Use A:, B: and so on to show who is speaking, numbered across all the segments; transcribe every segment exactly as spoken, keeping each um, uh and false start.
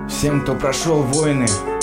A: Всем, кто прошел войны,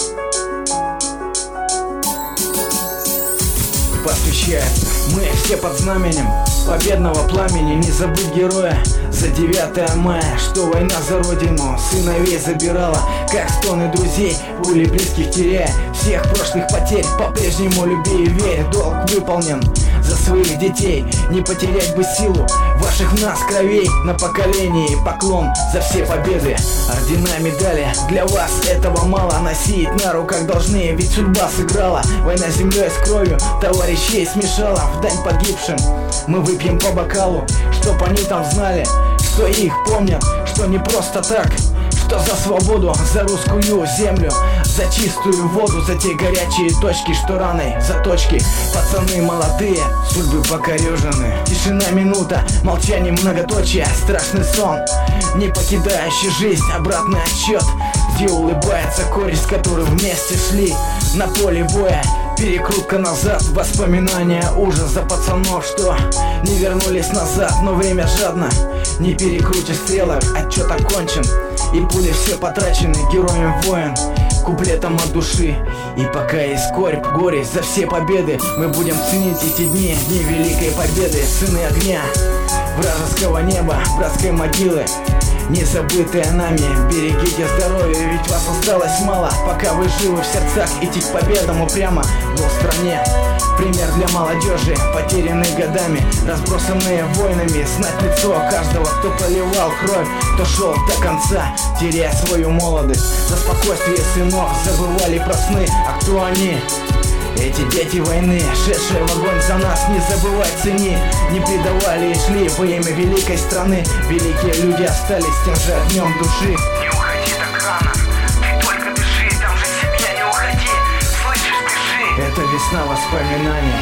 A: посвящается. Мы все под знаменем победного пламени. Не забыть героя за девятое мая, что война за родину сыновей забирала, как стоны друзей, пули близких теряя. Всех прошлых потерь по-прежнему люби и верь. Долг выполнен за своих детей, не потерять бы силу ваших в нас кровей. На поколении поклон за все победы. Ордена, медали, для вас этого мало. Носить на руках должны, ведь судьба сыграла. Война с землей, с кровью товарищей смешала. В дань погибшим мы выпьем по бокалу, чтоб они там знали, что их помнят, что не просто так, что за свободу, за русскую землю, за чистую воду, за те горячие точки, что раной заточки. Пацаны молодые, судьбы покорежены. Тишина минута, молчание многоточие. Страшный сон, не покидающий жизнь, обратный отсчет, где улыбается корень, с которым вместе шли на поле боя. Перекрутка назад, воспоминания, ужас за пацанов, что не вернулись назад. Но время жадно, не перекрутишь стрелок, отчет окончен, и пули все потрачены. Героем воин, куплетом от души. И пока есть скорбь, горе за все победы, мы будем ценить эти дни, дни великой победы. Сыны огня, вражеского неба, братской могилы, не забытые нами. Берегите здоровье, ведь вас осталось мало. Пока вы живы в сердцах, идти к победам упрямо. В стране пример для молодежи, потерянные годами, разбросанные войнами. Знать лицо каждого, кто проливал кровь, кто шел до конца, теряя свою молодость. За спокойствие сынов забывали про сны. А кто они? Эти дети войны, шедшие в огонь за нас. Не забывай, цени, не предавали и шли во имя великой страны. Великие люди остались тем же огнем души.
B: Не уходи так рано, ты только дыши, там же семья, не уходи, слышишь, спеши.
A: Это весна воспоминаний,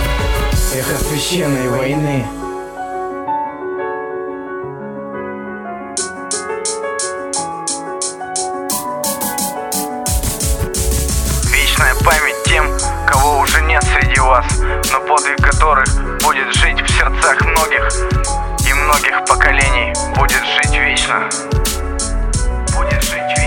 A: эхо священной войны.
B: Вечная память тем, кого уже нет среди вас, но подвиг которых будет жить в сердцах многих и многих поколений, будет жить вечно, будет жить вечно.